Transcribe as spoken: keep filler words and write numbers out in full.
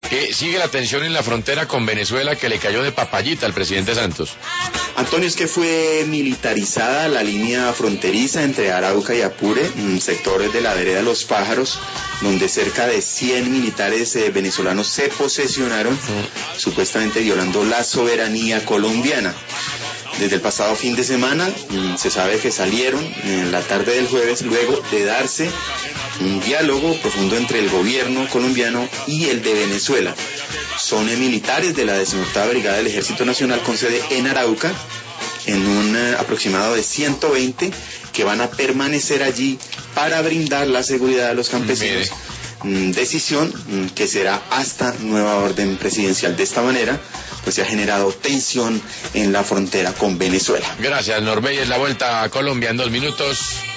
Eh, sigue la tensión en la frontera con Venezuela, que le cayó de papayita al presidente Santos. Antonio, es que fue militarizada la línea fronteriza entre Arauca y Apure, sectores de la vereda Los Pájaros, donde cerca de cien militares eh, venezolanos se posesionaron, mm. supuestamente violando la soberanía colombiana. Desde el pasado fin de semana mmm, se sabe que salieron en la tarde del jueves, luego de darse un diálogo profundo entre el gobierno colombiano y el de Venezuela. Son eh, militares de la decimoctava Brigada del Ejército Nacional con sede en Arauca, en un eh, aproximado de ciento veinte que van a permanecer allí para brindar la seguridad a los campesinos. Mmm, decisión mmm, que será hasta nueva orden presidencial. De esta manera, pues se ha generado tensión en la frontera con Venezuela. Gracias, Norbey. Es la vuelta a Colombia en dos minutos.